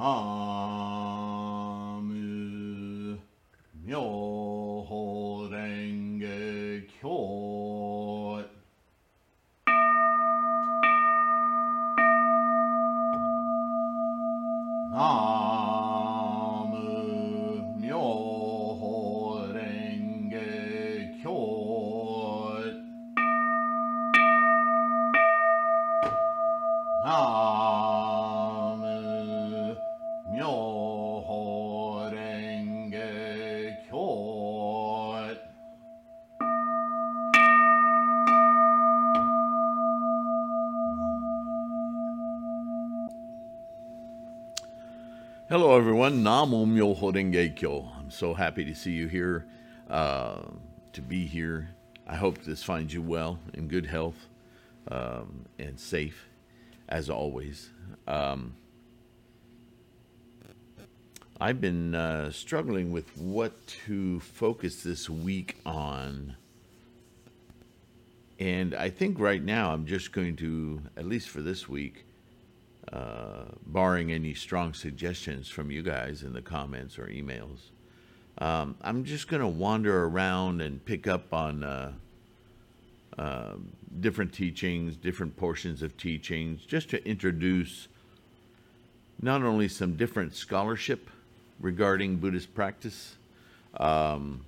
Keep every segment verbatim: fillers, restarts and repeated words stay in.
ナム妙法蓮華経。ナム妙法蓮華経。ナム妙法蓮華経。Hello, everyone. Namo Myoho Renge Kyo. I'm so happy to see you here, uh, to be here. I hope this finds you well, in good health, um, and safe, as always. Um, I've been uh, struggling with what to focus this week on. And I think right now I'm just going to, at least for this week, uh, barring any strong suggestions from you guys in the comments or emails, um, I'm just going to wander around and pick up on uh, uh, different teachings, different portions of teachings, just to introduce not only some different scholarship regarding Buddhist practice, um,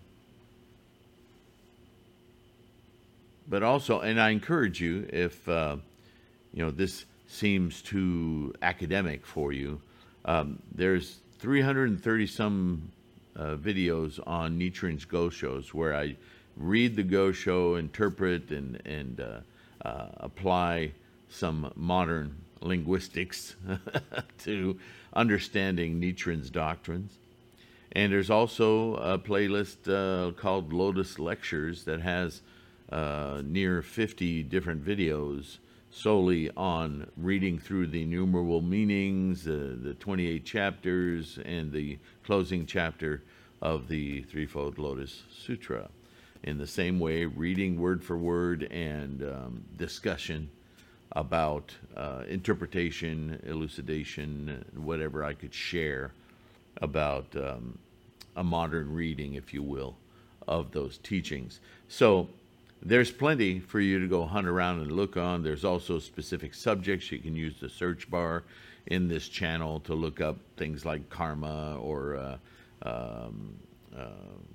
but also, and I encourage you, if uh, you know this seems too academic for you, um, there's three hundred thirty some uh, videos on Nichiren's Go-Shos where I read the Go-Sho, interpret, and and uh, uh, apply some modern linguistics to understanding Nichiren's doctrines. And there's also a playlist uh, called Lotus Lectures that has uh, near fifty different videos solely on reading through the innumerable meanings, uh, the twenty-eight chapters, and the closing chapter of the Threefold Lotus Sutra. In the same way, reading word for word and um, discussion about uh, interpretation, elucidation, whatever I could share about um, a modern reading, if you will, of those teachings. So there's plenty for you to go hunt around and look on. There's also specific subjects. You can use the search bar in this channel to look up things like karma or uh, um, uh,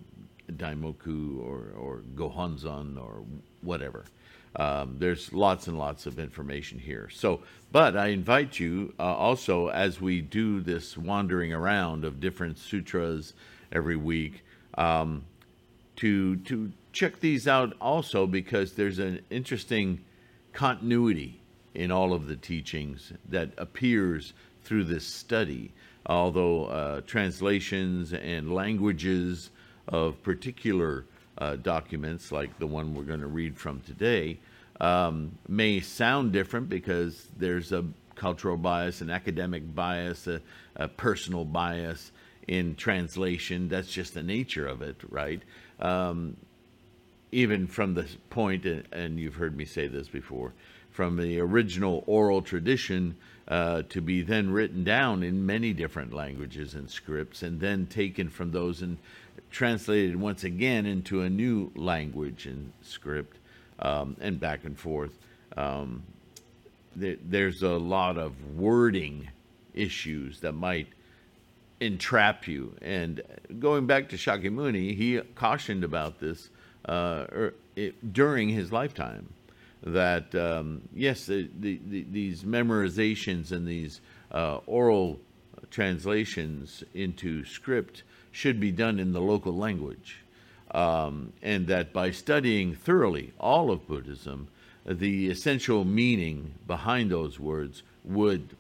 daimoku or, or gohonzon or whatever. Um, there's lots and lots of information here. So, but I invite you uh, also, as we do this wandering around of different sutras every week, um, to to check these out also, because there's an interesting continuity in all of the teachings that appears through this study. Although uh, translations and languages of particular uh, documents, like the one we're going to read from today, um, may sound different because there's a cultural bias, an academic bias, a, a personal bias in translation. That's just the nature of it, right? Um, even from the point, and you've heard me say this before, from the original oral tradition uh, to be then written down in many different languages and scripts, and then taken from those and translated once again into a new language and script, um, and back and forth. Um, th- there's a lot of wording issues that might entrap you. And going back to Shakyamuni, he cautioned about this uh, er, it, during his lifetime, that um, yes, the, the, the, these memorizations and these uh, oral translations into script should be done in the local language, um, and that by studying thoroughly all of Buddhism, the essential meaning behind those words would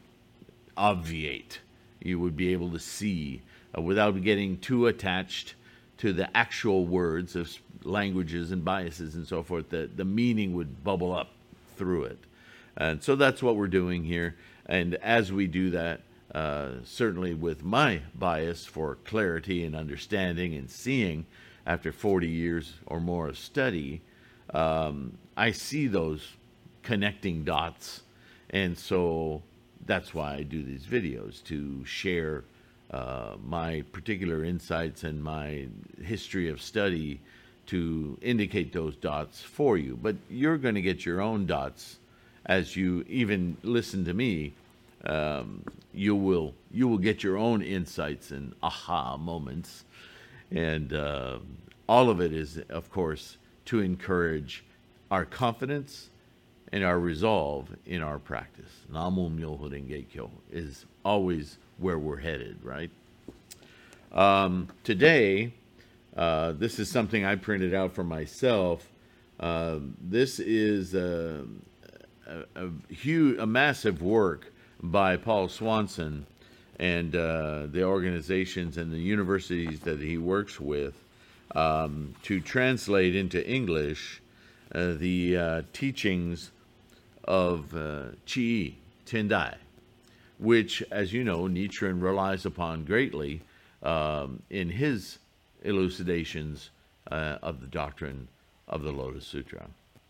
obviate. You would be able to see uh, without getting too attached to the actual words of languages and biases and so forth. The, the meaning would bubble up through it. And so that's what we're doing here. And as we do that, uh, certainly with my bias for clarity and understanding and seeing after forty years or more of study, um, I see those connecting dots. And so that's why I do these videos, to share uh, my particular insights and my history of study, to indicate those dots for you. But you're going to get your own dots as you even listen to me. Um, you will you will get your own insights and aha moments, and uh, all of it is, of course, to encourage our confidence and our resolve in our practice. Namu Myoho Renge Kyo is always where we're headed, right? Um, today, uh, this is something I printed out for myself. Uh, this is a, a, a huge, a massive work by Paul Swanson and uh, the organizations and the universities that he works with um, to translate into English uh, the uh, teachings of uh, Qi Tendai, which, as you know, Nichiren relies upon greatly um, in his elucidations uh, of the doctrine of the Lotus Sutra.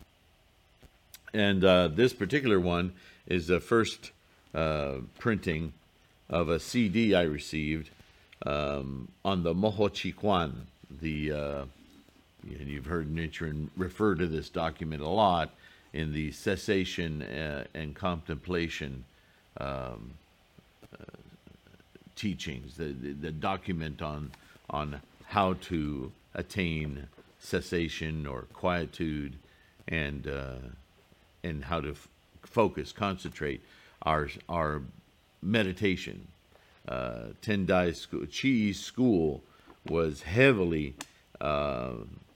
And uh, this particular one is the first uh, printing of a C D I received um, on the Moho Chi Kwan. The uh, and you've heard Nichiren refer to this document a lot in the cessation uh, and contemplation um, uh, teachings, the, the, the document on on how to attain cessation or quietude, and uh, and how to f- focus, concentrate our our meditation. Uh, Tendai school, Chi school was heavily uh,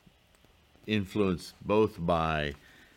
influenced both by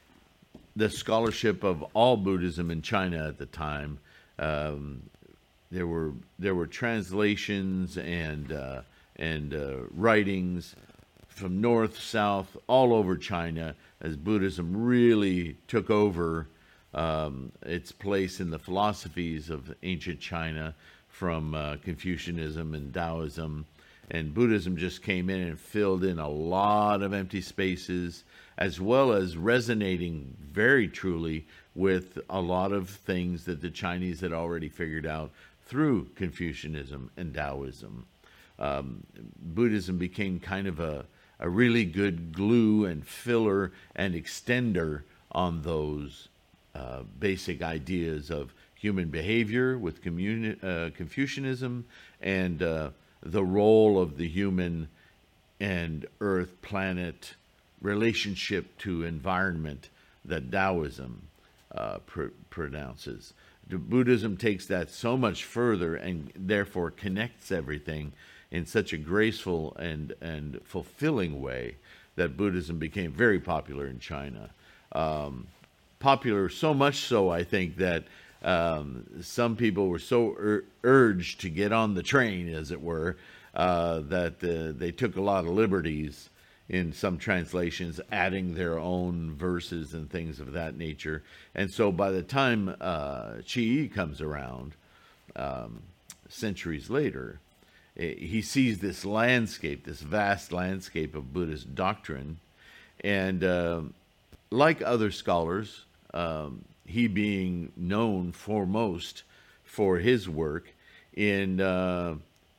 the scholarship of all Buddhism in China at the time. Um, there were there were translations and uh, and uh, writings from north, south, all over China as Buddhism really took over um, its place in the philosophies of ancient China, from uh, Confucianism and Taoism. And Buddhism just came in and filled in a lot of empty spaces, as well as resonating very truly with a lot of things that the Chinese had already figured out through Confucianism and Taoism. Um, Buddhism became kind of a, a really good glue and filler and extender on those uh, basic ideas of human behavior with communi- uh, Confucianism, and uh, the role of the human and earth, planet, relationship to environment that Taoism uh, pr- pronounces. Buddhism takes that so much further and therefore connects everything in such a graceful and, and fulfilling way that Buddhism became very popular in China. Um, popular so much so, I think, that um, some people were so ur- urged to get on the train, as it were, uh, that uh, they took a lot of liberties in some translations, adding their own verses and things of that nature. And so by the time uh, Qi comes around, um, centuries later, he sees this landscape, this vast landscape of Buddhist doctrine. And uh, like other scholars, um, he being known foremost for his work in uh,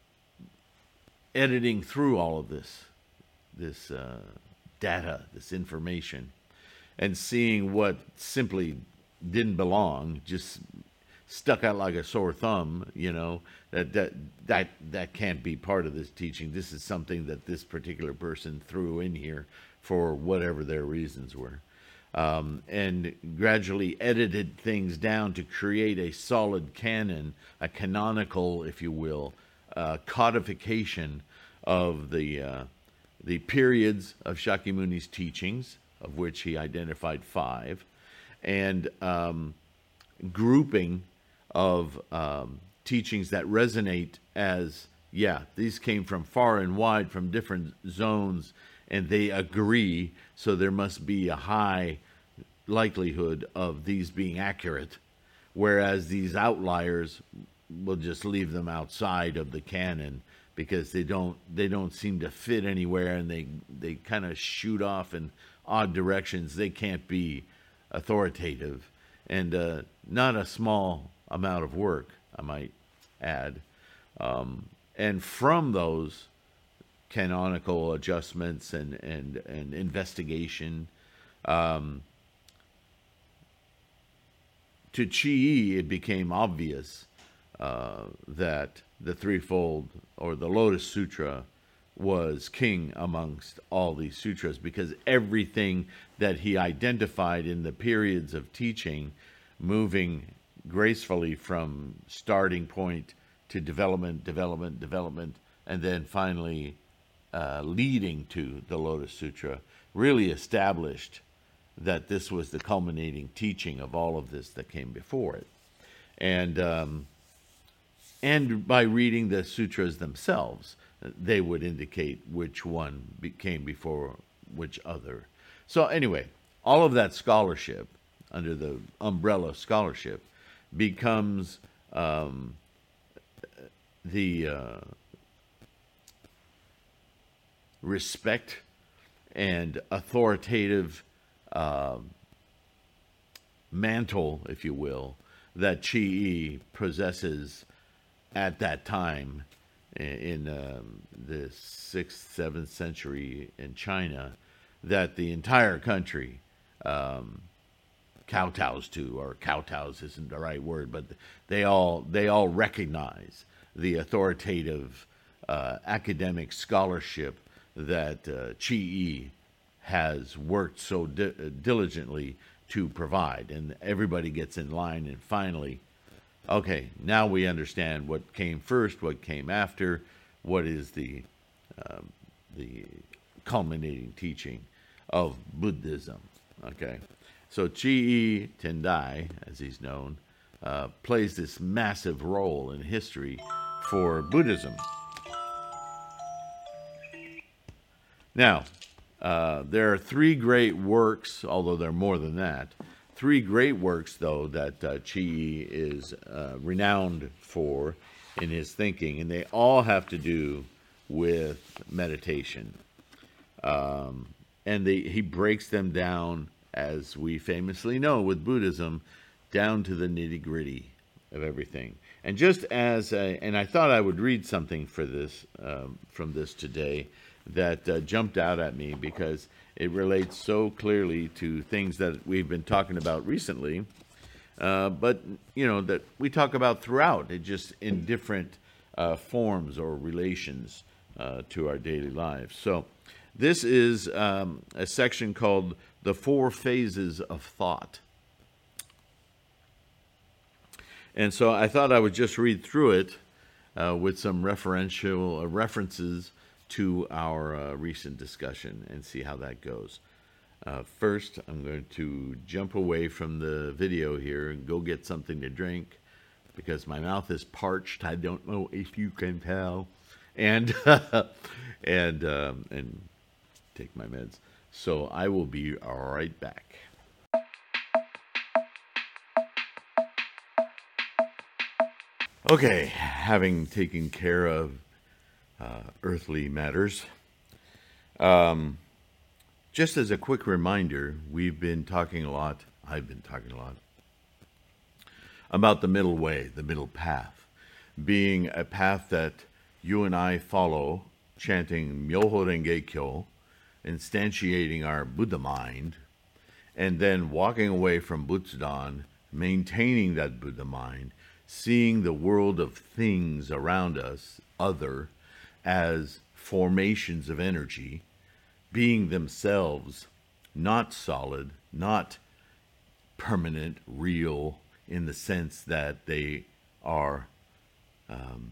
editing through all of this, this uh, data, this information, and seeing what simply didn't belong, just stuck out like a sore thumb, you know, that that that that can't be part of this teaching. This is something that this particular person threw in here for whatever their reasons were. Um, and gradually edited things down to create a solid canon, a canonical, if you will, uh, codification of the uh, the periods of Shakyamuni's teachings, of which he identified five, and um, grouping of um, teachings that resonate as, yeah, these came from far and wide, from different zones, and they agree, so there must be a high likelihood of these being accurate, whereas these outliers, will just leave them outside of the canon because they don't they don't seem to fit anywhere, and they they kind of shoot off in odd directions. They can't be authoritative. And uh, not a small amount of work, I might add. Um, and from those canonical adjustments and, and, and investigation, um, to Chi, it became obvious uh, that the threefold or the Lotus Sutra was king amongst all these sutras, because everything that he identified in the periods of teaching, moving gracefully from starting point to development, development, development, and then finally uh, leading to the Lotus Sutra, really established that this was the culminating teaching of all of this that came before it. And um, and by reading the sutras themselves, they would indicate which one be- came before which other. So anyway, all of that scholarship, under the umbrella of scholarship, becomes um, the uh, respect and authoritative uh, mantle, if you will, that Chi possesses at that time in um, the sixth, seventh century in China, that the entire country um, kowtows to, or kowtows isn't the right word, but they all they all recognize the authoritative uh, academic scholarship that uh, Chi has worked so di- diligently to provide, and everybody gets in line, and finally, okay, now we understand what came first, what came after, what is the um, the culminating teaching of Buddhism. Okay, so Chi Tendai, as he's known, uh, plays this massive role in history for Buddhism. Now, uh, there are three great works, although there are more than that. Three great works, though, that uh, Chi is uh, renowned for in his thinking, and they all have to do with meditation. Um, and they, he breaks them down, as we famously know with Buddhism, down to the nitty-gritty of everything. And just as, a, and I thought I would read something for this um, from this today that uh, jumped out at me because it relates so clearly to things that we've been talking about recently, uh, but, you know, that we talk about throughout, it just in different uh, forms or relations uh, to our daily lives. So this is um, a section called The Four Phases of Thought. And so I thought I would just read through it uh, with some referential uh, references to our uh, recent discussion and see how that goes. Uh, first, I'm going to jump away from the video here and go get something to drink because my mouth is parched. I don't know if you can tell, and and um, and take my meds. So I will be right back. Okay, having taken care of Uh, earthly matters. Um, just as a quick reminder, we've been talking a lot, I've been talking a lot, about the middle way, the middle path, being a path that you and I follow, chanting Myoho Renge Kyo, instantiating our Buddha mind, and then walking away from Butsudan, maintaining that Buddha mind, seeing the world of things around us, other, as formations of energy, being themselves not solid, not permanent, real, in the sense that they are um,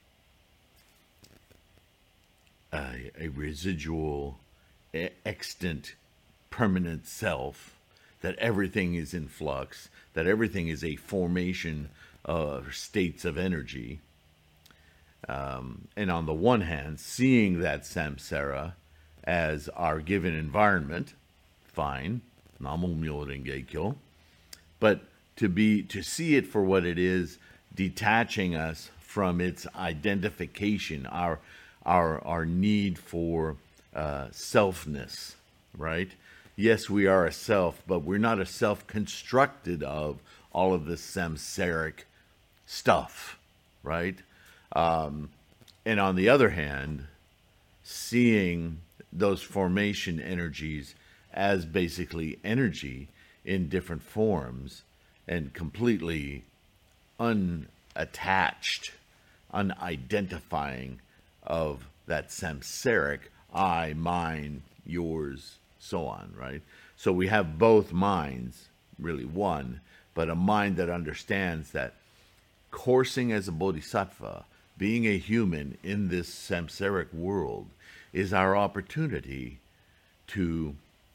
a, a residual, extant, permanent self, that everything is in flux, that everything is a formation of states of energy. Um, and on the one hand, seeing that samsara as our given environment, fine, Namo Myoho Renge Kyo, but to be to see it for what it is, detaching us from its identification, our our our need for uh, selfness, right? Yes, we are a self, but we're not a self constructed of all of this samsaric stuff, right? Um, and on the other hand, seeing those formation energies as basically energy in different forms and completely unattached, unidentifying of that samsaric I, mine, yours, so on, right? So we have both minds, really one, but a mind that understands that coursing as a bodhisattva, being a human in this samsaric world, is our opportunity to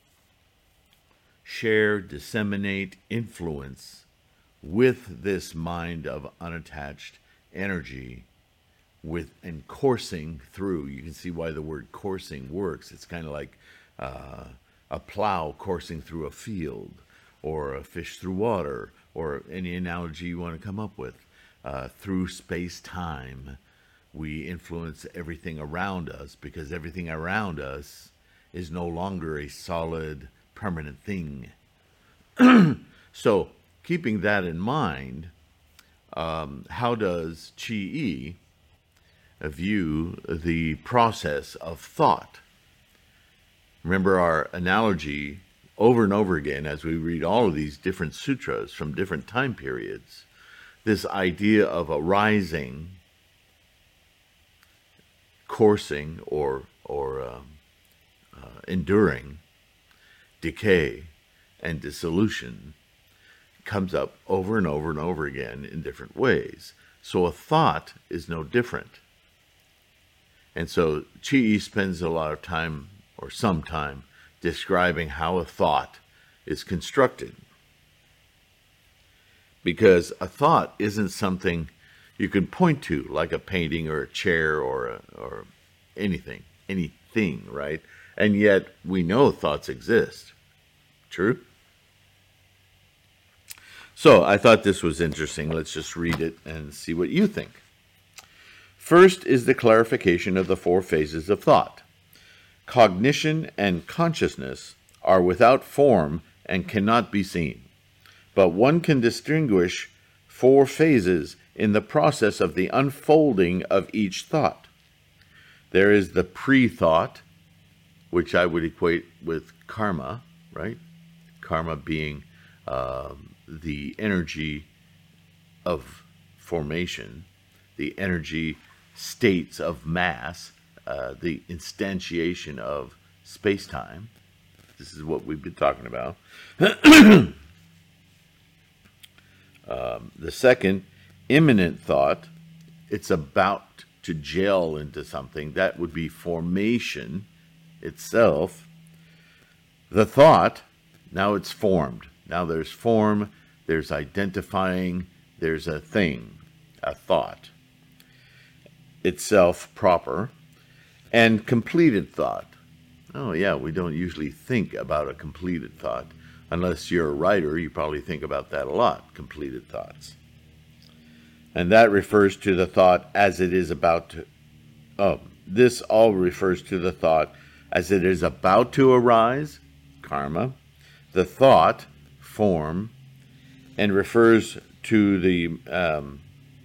share, disseminate, influence with this mind of unattached energy, with and coursing through. You can see why the word coursing works. It's kind of like uh, a plow coursing through a field, or a fish through water, or any analogy you want to come up with. Uh, through space-time, we influence everything around us, because everything around us is no longer a solid, permanent thing. So, keeping that in mind, um, how does Chi-I view the process of thought? Remember our analogy over and over again as we read all of these different sutras from different time periods. This idea of arising, coursing, or or uh, uh, enduring, decay, and dissolution comes up over and over and over again in different ways. So a thought is no different. And so Chi-I spends a lot of time, or some time, describing how a thought is constructed. Because a thought isn't something you can point to, like a painting or a chair or a, or anything, anything, right? And yet we know thoughts exist. True? So I thought this was interesting. Let's just read it and see what you think. First is the clarification of the four phases of thought. Cognition and consciousness are without form and cannot be seen. But one can distinguish four phases in the process of the unfolding of each thought. There is the pre-thought, which I would equate with karma, right? Karma being um, the energy of formation, the energy states of mass, uh, the instantiation of space-time. This is what we've been talking about. Um, the second, imminent thought, it's about to gel into something. That would be formation itself. The thought, now it's formed. Now there's form, there's identifying, there's a thing, a thought itself proper. And completed thought. Oh yeah, we don't usually think about a completed thought. Unless you're a writer, you probably think about that a lot, completed thoughts. And that refers to the thought as it is about to, oh, this all refers to the thought as it is about to arise, karma, the thought, form, and refers to the, um,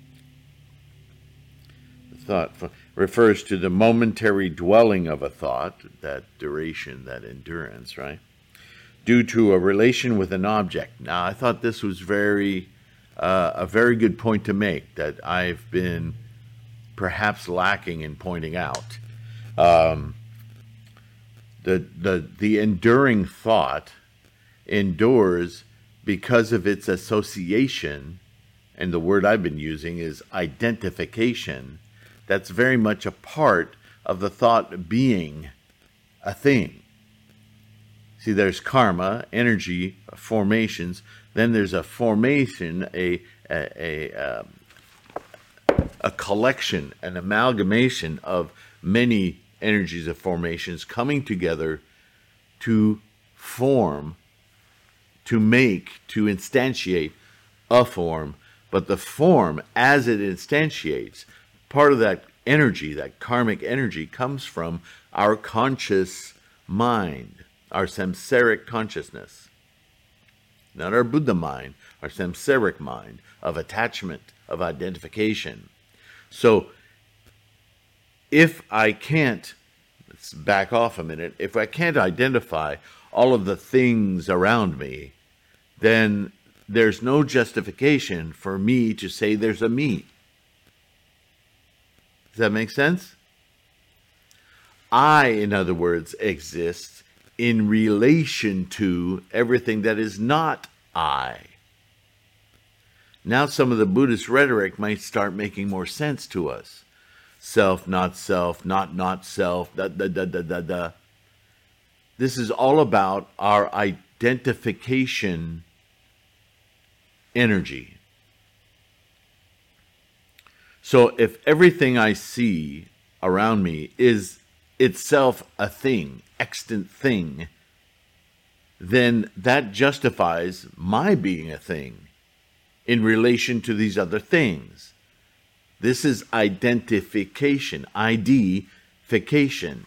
the thought, refers to the momentary dwelling of a thought, that duration, that endurance, right? Due to a relation with an object. Now, I thought this was very, uh, a very good point to make that I've been perhaps lacking in pointing out. Um, the the the enduring thought endures because of its association, and the word I've been using is identification. That's very much a part of the thought being a thing. See, there's karma, energy, formations. Then there's a formation, a a a, um, a collection, an amalgamation of many energies of formations coming together to form, to make, to instantiate a form. But the form, as it instantiates, part of that energy, that karmic energy, comes from our conscious mind. Our samsaric consciousness, not our Buddha mind, our samsaric mind of attachment, of identification. So if I can't, let's back off a minute, if I can't identify all of the things around me, then there's no justification for me to say there's a me. Does that make sense? I, in other words, exist in relation to everything that is not I. Now some of the Buddhist rhetoric might start making more sense to us. Self, not self, not not self, da da da da da da. This is all about our identification energy. So if everything I see around me is itself a thing, extant thing, then that justifies my being a thing in relation to these other things. This is identification, I-D-fication.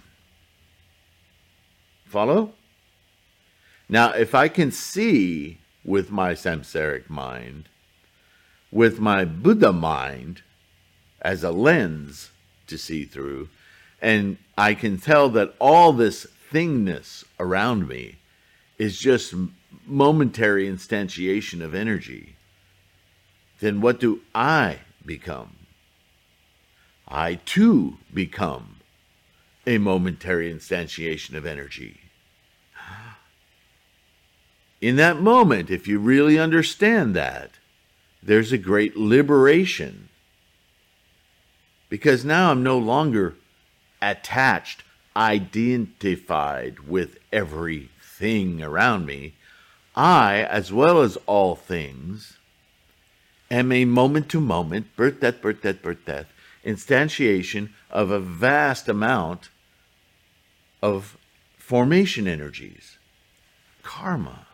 Follow? Now, if I can see with my samsaric mind, with my Buddha mind as a lens to see through, and I can tell that all this thingness around me is just momentary instantiation of energy, then what do I become? I too become a momentary instantiation of energy. In that moment, if you really understand that, there's a great liberation. Because now I'm no longer attached, identified with everything around me. I, as well as all things, am a moment-to-moment, birth, death, birth, death, birth, death, instantiation of a vast amount of formation energies, karma.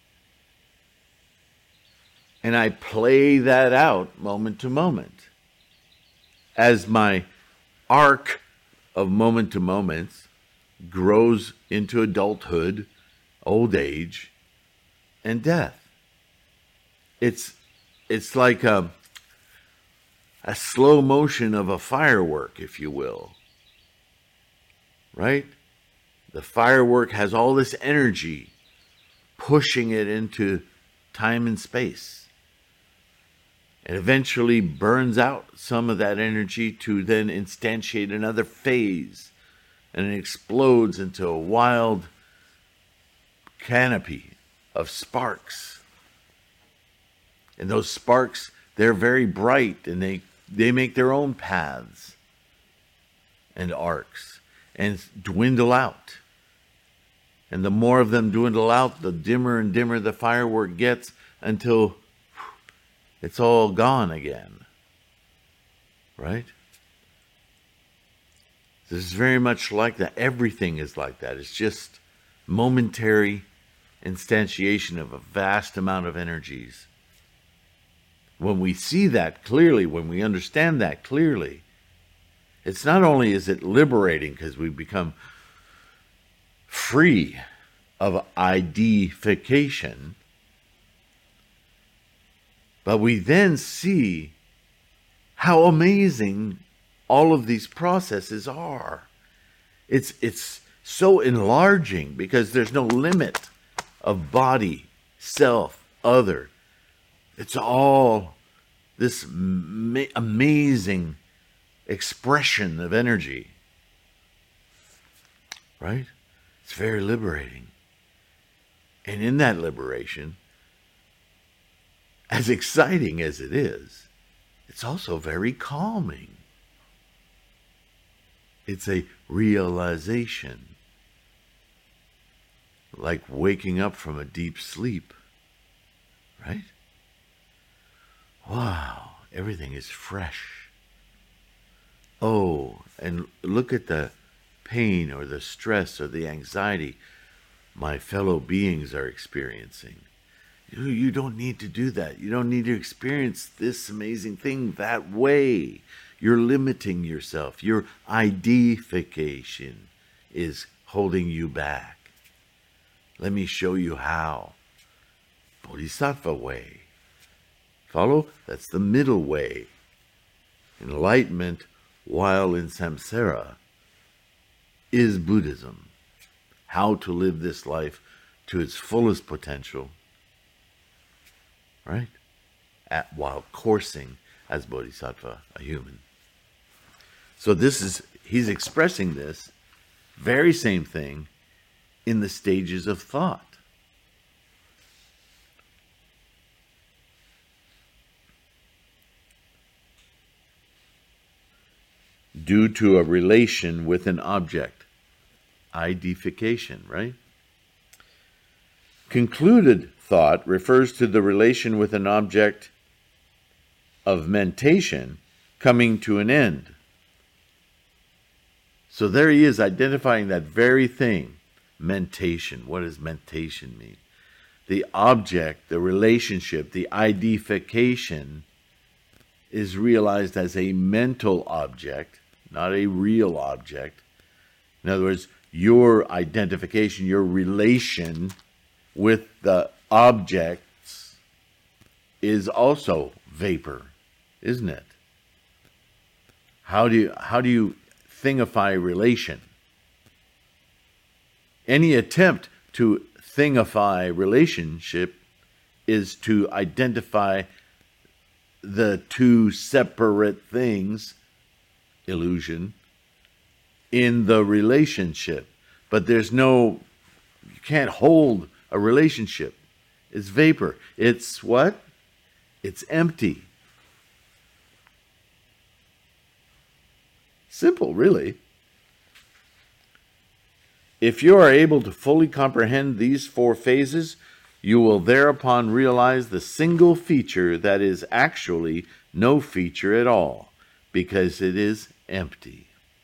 And I play that out moment to moment. As my arc of moment to moments grows into adulthood, old age, and death. It's it's like a, a slow motion of a firework, if you will. Right? The firework has all this energy pushing it into time and space. It eventually burns out some of that energy to then instantiate another phase, and it explodes into a wild canopy of sparks. And those sparks, they're very bright, and they, they make their own paths and arcs and dwindle out. And the more of them dwindle out, the dimmer and dimmer the firework gets until it's all gone again. Right? This is very much like that. Everything is like that. It's just momentary instantiation of a vast amount of energies. When we see that clearly, when we understand that clearly, it's not only is it liberating because we become free of identification, but we then see how amazing all of these processes are. It's, it's so enlarging because there's no limit of body, self, other. It's all this ma- amazing expression of energy. Right? It's very liberating. And in that liberation, as exciting as it is, it's also very calming. It's a realization, like waking up from a deep sleep, right? Wow, everything is fresh. Oh, and look at the pain or the stress or the anxiety my fellow beings are experiencing. You, you don't need to do that. You don't need to experience this amazing thing that way. You're limiting yourself. Your identification is holding you back. Let me show you how. Bodhisattva way. Follow? That's the middle way. Enlightenment while in samsara is Buddhism. How to live this life to its fullest potential, right? At, while coursing as Bodhisattva, a human. So this is, he's expressing this very same thing in the stages of thought. Due to a relation with an object. Identification, right? Concluded thought refers to the relation with an object of mentation coming to an end. So there he is identifying that very thing, mentation. What does mentation mean? The object, the relationship, the identification is realized as a mental object, not a real object. In other words, your identification, your relation with the objects is also vapor, isn't it? How do you, how do you thingify relation? Any attempt to thingify relationship is to identify the two separate things, illusion, in the relationship. But there's no, you can't hold a relationship. It's vapor. It's what? It's empty. Simple, really. If you are able to fully comprehend these four phases, you will thereupon realize the single feature that is actually no feature at all, because it is empty.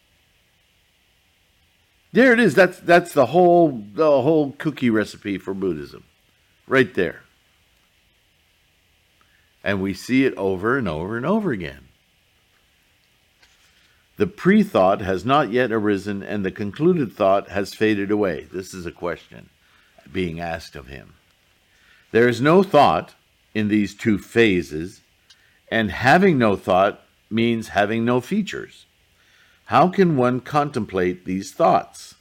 There it is. That's that's the whole the whole cookie recipe for Buddhism, right there. And we see it over and over and over again. The pre-thought has not yet arisen, and the concluded thought has faded away. This is a question being asked of him. There is no thought in these two phases, and having no thought means having no features. How can one contemplate these thoughts?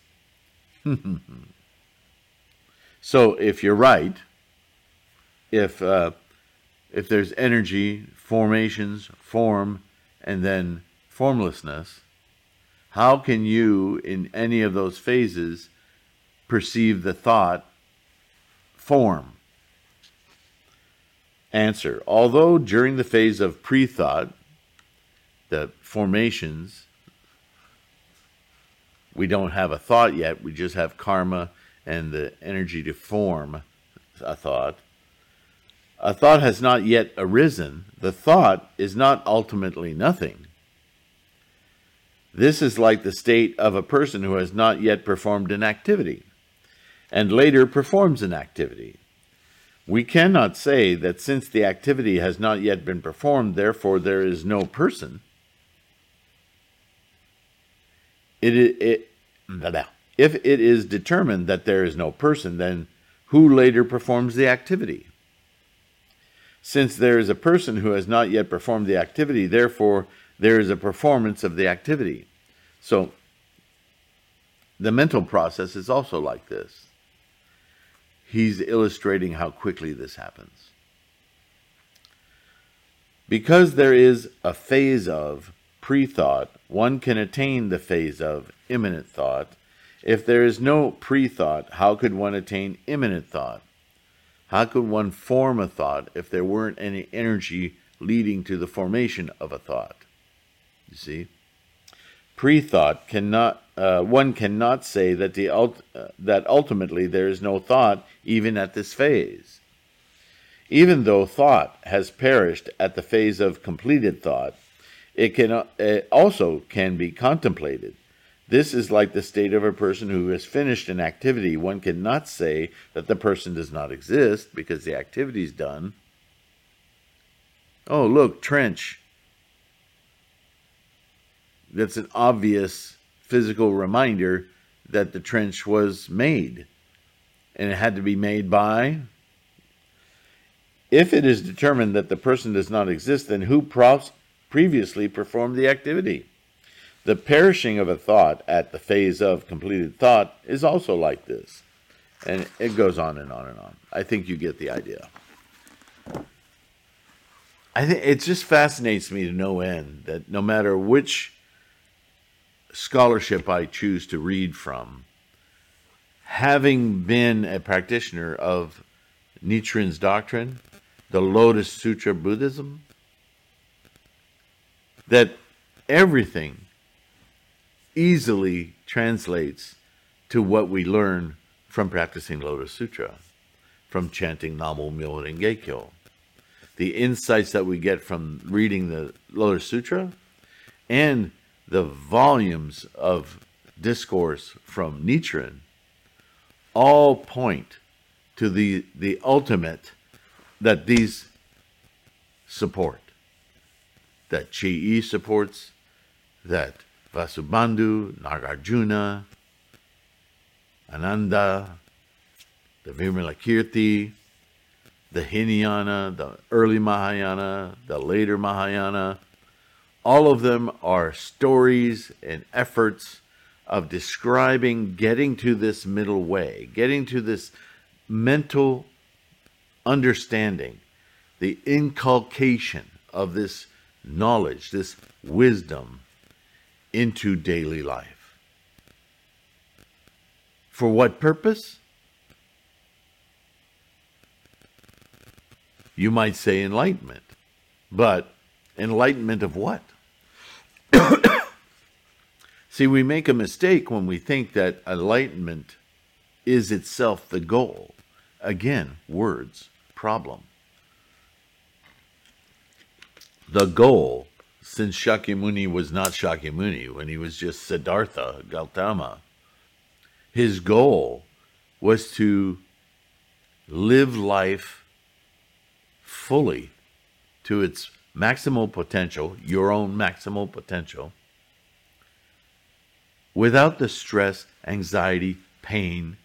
So if you're right, if uh, if there's energy, formations, form, and then formlessness, how can you, in any of those phases, perceive the thought form? Answer: although during the phase of pre-thought, the formations, we don't have a thought yet, we just have karma and the energy to form a thought. A thought has not yet arisen. The thought is not ultimately nothing. This is like the state of a person who has not yet performed an activity, and later performs an activity. We cannot say that since the activity has not yet been performed, therefore there is no person. It, it, if it is determined that there is no person, then who later performs the activity? Since there is a person who has not yet performed the activity, therefore there is a performance of the activity. So the mental process is also like this. He's illustrating how quickly this happens. Because there is a phase of pre-thought, one can attain the phase of imminent thought. If there is no pre-thought, how could one attain imminent thought? How could one form a thought if there weren't any energy leading to the formation of a thought? You see? Pre-thought cannot, uh, one cannot say that the ult- uh, that ultimately there is no thought even at this phase. Even though thought has perished at the phase of completed thought, it can uh, it also can be contemplated. This is like the state of a person who has finished an activity. One cannot say that the person does not exist because the activity is done. Oh, look, trench. That's an obvious physical reminder that the trench was made. And it had to be made by... If it is determined that the person does not exist, then who pros- previously performed the activity? The perishing of a thought at the phase of completed thought is also like this. And it goes on and on and on. I think you get the idea. I think it just fascinates me to no end that no matter which scholarship I choose to read from, having been a practitioner of Nichiren's doctrine, the Lotus Sutra Buddhism, that everything easily translates to what we learn from practicing Lotus Sutra, from chanting Namo Myoho Renge Kyo. The insights that we get from reading the Lotus Sutra and the volumes of discourse from Nichiren all point to the, the ultimate that these support, that Chi supports, that Vasubandhu, Nagarjuna, Ananda, the Vimalakirti, the Hinayana, the early Mahayana, the later Mahayana, all of them are stories and efforts of describing getting to this middle way, getting to this mental understanding, the inculcation of this knowledge, this wisdom into daily life. For what purpose? You might say enlightenment, but enlightenment of what? See, we make a mistake when we think that enlightenment is itself the goal. Again, words, problem. The goal, since Shakyamuni was not Shakyamuni, when he was just Siddhartha Gautama, his goal was to live life fully to its maximal potential, your own maximal potential, without the stress, anxiety, pain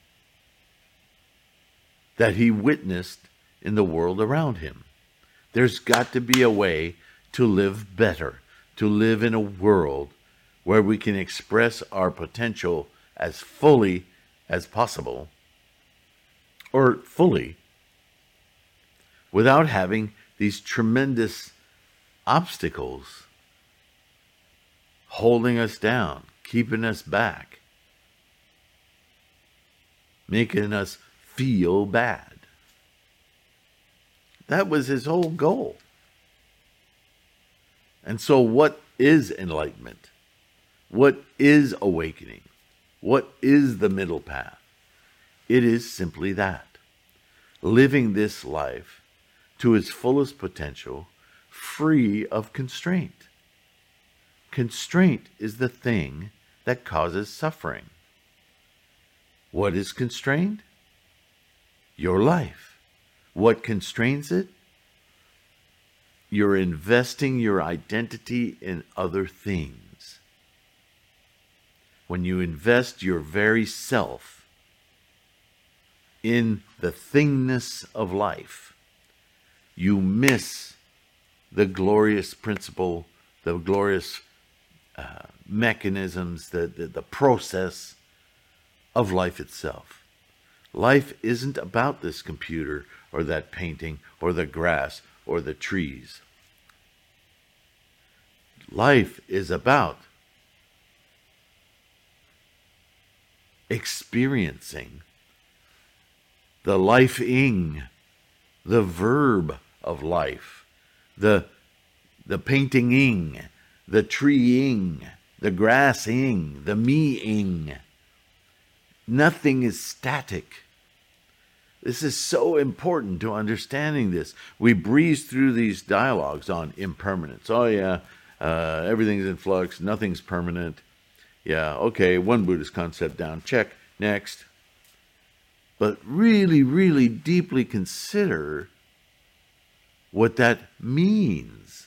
that he witnessed in the world around him. There's got to be a way to live better, to live in a world where we can express our potential as fully as possible, or fully, without having these tremendous obstacles holding us down, keeping us back, making us feel bad. That was his whole goal. And so what is enlightenment? What is awakening? What is the middle path? It is simply that. Living this life to its fullest potential, free of constraint. Constraint is the thing that causes suffering. What is constrained? Your life. What constrains it? You're investing your identity in other things. When you invest your very self in the thingness of life, you miss the glorious principle, the glorious uh, mechanisms, the, the, the process of life itself. Life isn't about this computer or that painting or the grass or the trees. Life is about experiencing the life-ing, the verb of life, the, the painting-ing, the tree-ing, the grass-ing, the me-ing. Nothing is static. This is so important to understanding this. We breeze through these dialogues on impermanence. Oh yeah, uh, everything's in flux, nothing's permanent. Yeah, okay, one Buddhist concept down, check, next. But really, really deeply consider what that means.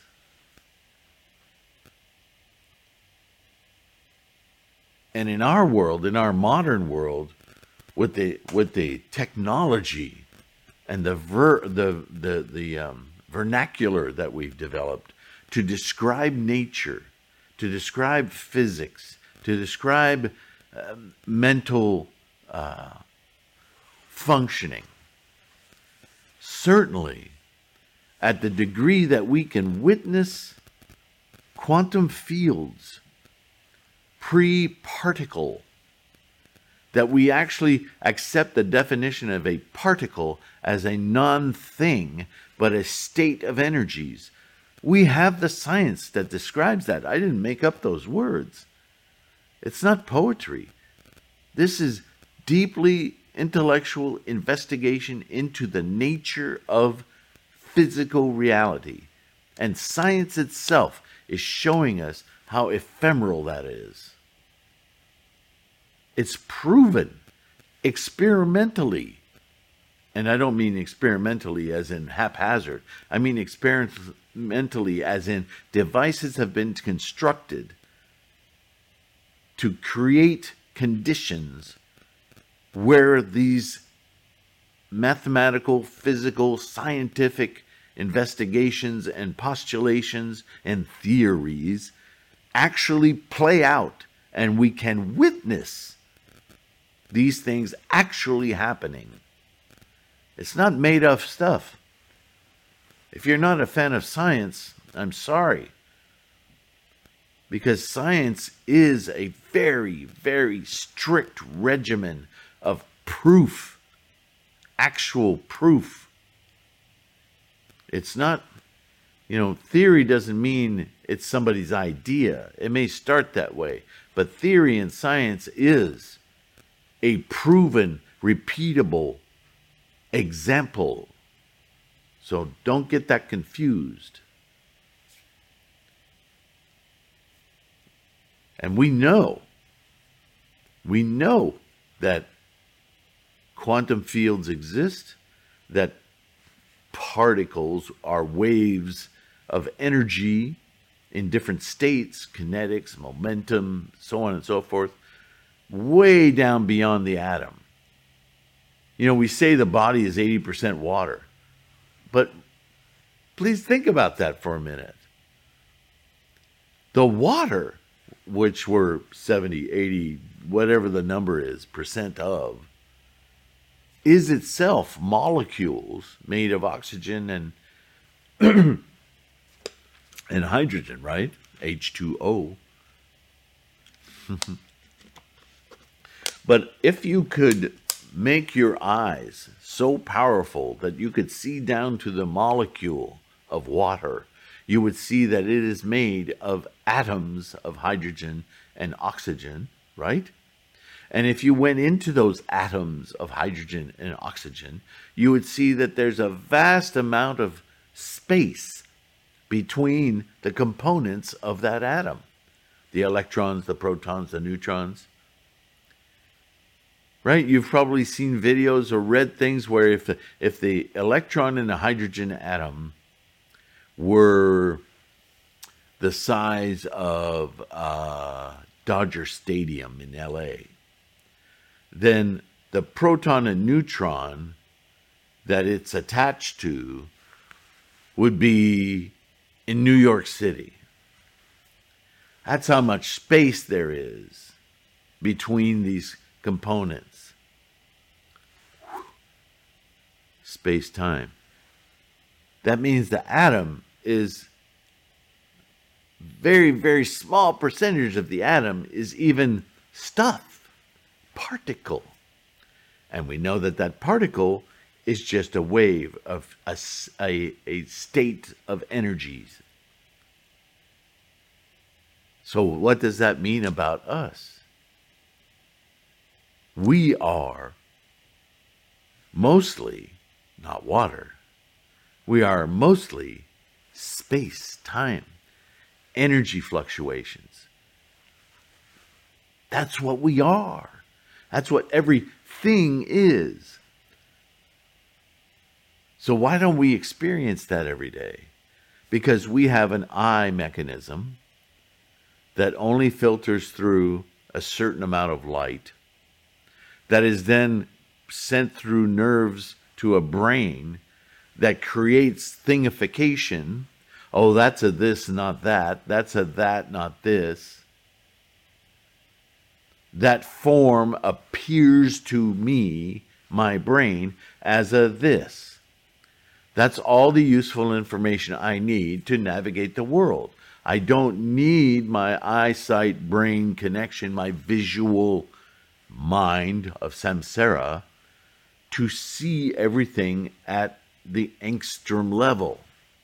And in our world, in our modern world, with the with the technology and the ver the the the um, vernacular that we've developed to describe nature, to describe physics, to describe uh, mental uh, functioning. Certainly, at the degree that we can witness quantum fields pre-particle, that we actually accept the definition of a particle as a non-thing, but a state of energies. We have the science that describes that. I didn't make up those words. It's not poetry. This is deeply intellectual investigation into the nature of physical reality. And science itself is showing us how ephemeral that is. It's proven experimentally. And I don't mean experimentally as in haphazard. I mean experimentally as in devices have been constructed to create conditions where these mathematical, physical, scientific investigations and postulations and theories actually play out, and we can witness these things actually happening. It's not made up stuff. If you're not a fan of science, I'm sorry. Because science is a very, very strict regimen of proof, actual proof. It's not, you know, theory doesn't mean it's somebody's idea. It may start that way, but theory in science is a proven, repeatable example. So don't get that confused. And we know, we know that quantum fields exist, that particles are waves of energy in different states, kinetics, momentum, so on and so forth, way down beyond the atom. You know, we say the body is eighty percent water, but please think about that for a minute. The water, which we're seventy, eighty, whatever the number is, percent of, is itself molecules made of oxygen and and hydrogen, right? H two O. But if you could make your eyes so powerful that you could see down to the molecule of water, you would see that it is made of atoms of hydrogen and oxygen, right? And if you went into those atoms of hydrogen and oxygen, you would see that there's a vast amount of space between the components of that atom. The electrons, the protons, the neutrons. Right? You've probably seen videos or read things where if the, if the electron in a hydrogen atom were the size of uh, Dodger Stadium in L A, then the proton and neutron that it's attached to would be in New York City. That's how much space there is between these components. Space-time. That means the atom is very, very small percentage of the atom is even stuff, particle. And we know that that particle is just a wave of a, a, a state of energies. So what does that mean about us? We are mostly not water. We are mostly space, time, energy fluctuations. That's what we are. That's what everything is. So why don't we experience that every day? Because we have an eye mechanism that only filters through a certain amount of light that is then sent through nerves to a brain that creates thingification. Oh, that's a this, not that. That's a that, not this. That form appears to me, my brain, as a this. That's all the useful information I need to navigate the world. I don't need my eyesight-brain connection, my visual mind of samsara, to see everything at the angstrom level.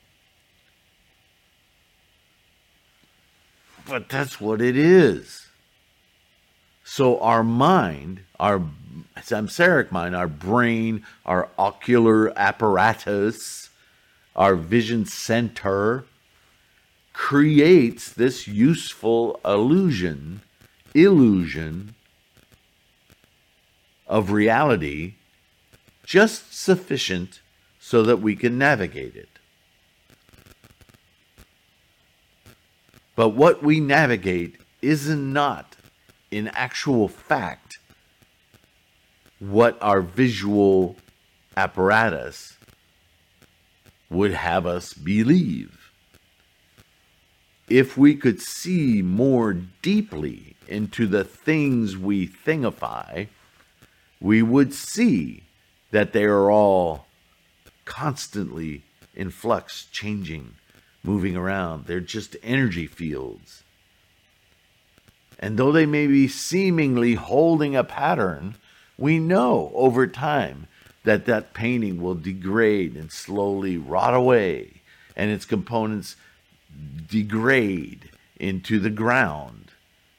But that's what it is. So our mind, our samsaric mind, our brain, our ocular apparatus, our vision center, creates this useful illusion, illusion of reality, just sufficient so that we can navigate it. But what we navigate is not, in actual fact, what our visual apparatus would have us believe. If we could see more deeply into the things we thingify, we would see that they are all constantly in flux, changing, moving around. They're just energy fields. And though they may be seemingly holding a pattern, we know over time that that painting will degrade and slowly rot away, and its components degrade into the ground.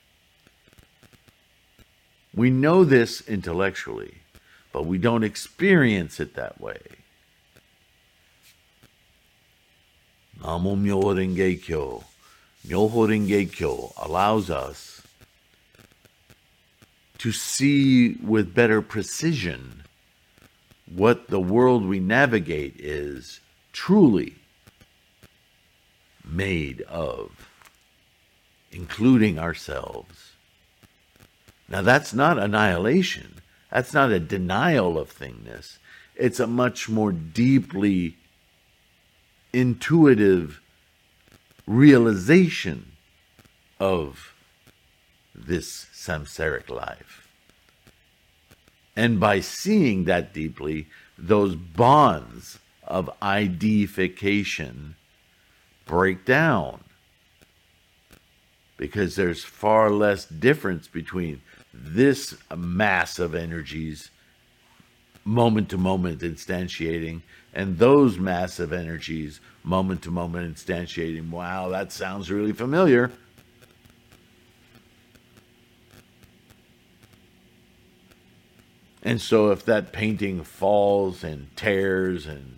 We know this intellectually, but we don't experience it that way. Namo Myoho Renge Kyo. Myoho Renge Kyo allows us to see with better precision what the world we navigate is truly made of, including ourselves. Now that's not annihilation. That's not a denial of thingness. It's a much more deeply intuitive realization of this samsaric life. And by seeing that deeply, those bonds of identification break down, because there's far less difference between this mass of energies moment to moment instantiating and those massive energies moment to moment instantiating. Wow, that sounds really familiar. And so if that painting falls and tears and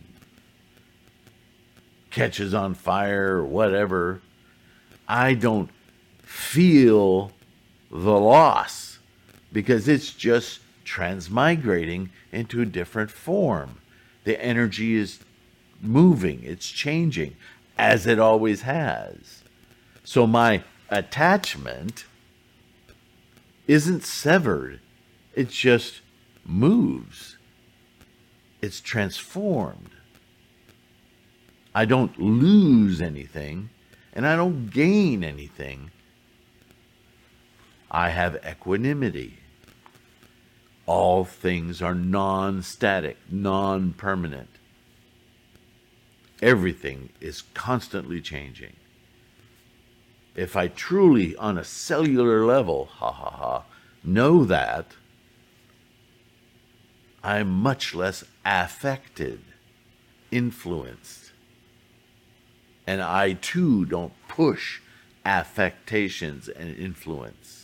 catches on fire or whatever, I don't feel the loss, because it's just transmigrating into a different form. The energy is moving, it's changing, as it always has. So my attachment isn't severed, it just moves. It's transformed. I don't lose anything, and I don't gain anything. I have equanimity. All things are non-static, non-permanent. Everything is constantly changing. If I truly, on a cellular level, ha ha ha, know that, I'm much less affected, influenced. And I too don't push affectations and influence.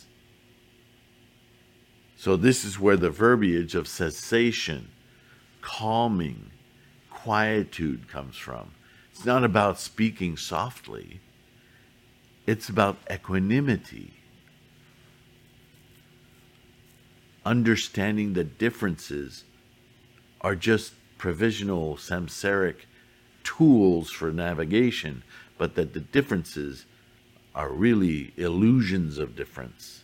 So this is where the verbiage of cessation, calming, quietude comes from. It's not about speaking softly. It's about equanimity. Understanding the differences are just provisional samsaric tools for navigation, but that the differences are really illusions of difference.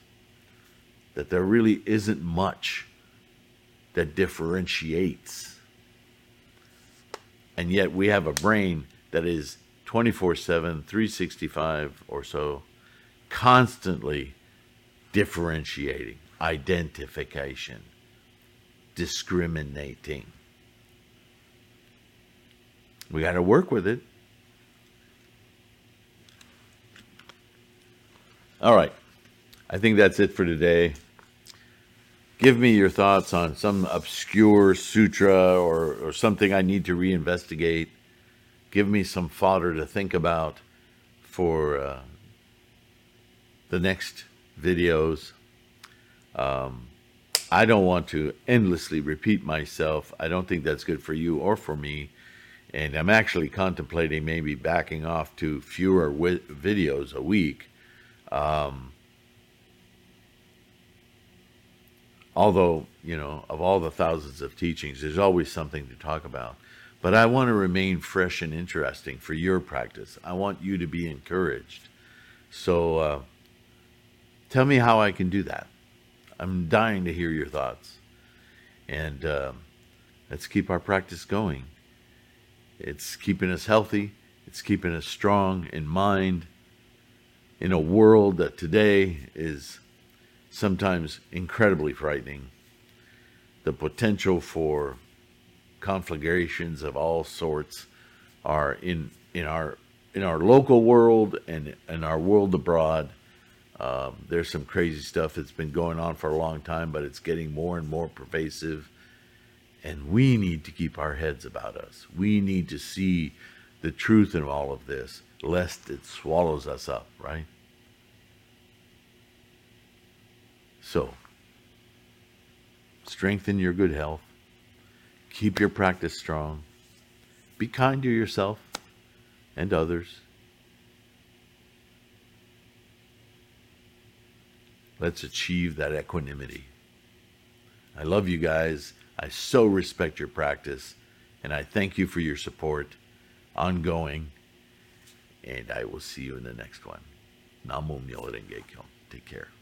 That there really isn't much that differentiates. And yet we have a brain that is twenty-four seven, three sixty-five or so, constantly differentiating, identification, discriminating. We got to work with it. All right. I think that's it for today. Give me your thoughts on some obscure sutra or, or something I need to reinvestigate. Give me some fodder to think about for uh, the next videos. Um, I don't want to endlessly repeat myself. I don't think that's good for you or for me. And I'm actually contemplating maybe backing off to fewer wi- videos a week. Um, although, you know, of all the thousands of teachings, there's always something to talk about. But I want to remain fresh and interesting for your practice. I want you to be encouraged. So uh, tell me how I can do that. I'm dying to hear your thoughts. And uh, let's keep our practice going. It's keeping us healthy. It's keeping us strong in mind in a world that today is sometimes incredibly frightening. The potential for conflagrations of all sorts are in in our in our local world and in our world abroad. Um, there's some crazy stuff that's been going on for a long time, but it's getting more and more pervasive. And we need to keep our heads about us. We need to see the truth in all of this, lest it swallows us up, right? So, strengthen your good health. Keep your practice strong. Be kind to yourself and others. Let's achieve that equanimity. I love you guys. I so respect your practice, and I thank you for your support, ongoing, and I will see you in the next one. Namo Myoho Renge Kyo. Take care.